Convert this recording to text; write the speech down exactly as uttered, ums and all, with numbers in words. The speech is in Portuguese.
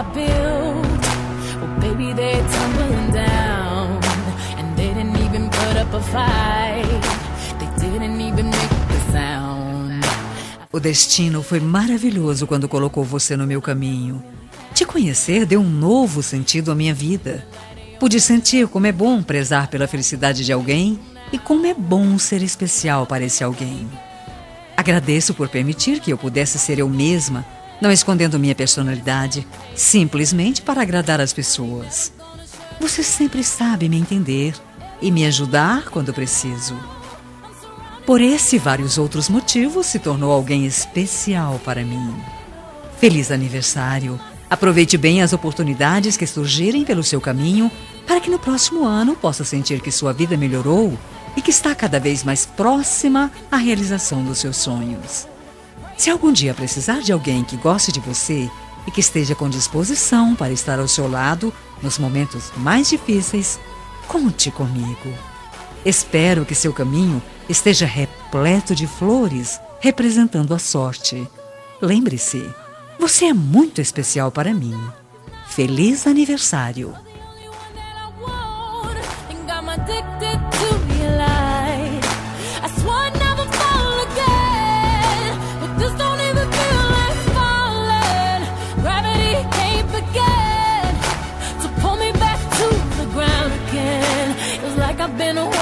I built, well, baby, they're tumbling down. And they didn't even put up a fight. They didn't even make the sound. O destino foi maravilhoso quando colocou você no meu caminho. Te conhecer deu um novo sentido à minha vida. Pude sentir como é bom prezar pela felicidade de alguém e como é bom ser especial para esse alguém. Agradeço por permitir que eu pudesse ser eu mesma, não escondendo minha personalidade, simplesmente para agradar as pessoas. Você sempre sabe me entender e me ajudar quando preciso. Por esse e vários outros motivos, se tornou alguém especial para mim. Feliz aniversário! Aproveite bem as oportunidades que surgirem pelo seu caminho para que no próximo ano possa sentir que sua vida melhorou e que está cada vez mais próxima à realização dos seus sonhos. Se algum dia precisar de alguém que goste de você e que esteja com disposição para estar ao seu lado nos momentos mais difíceis, conte comigo. Espero que seu caminho esteja repleto de flores representando a sorte. Lembre-se, você é muito especial para mim. Feliz aniversário! I've been away.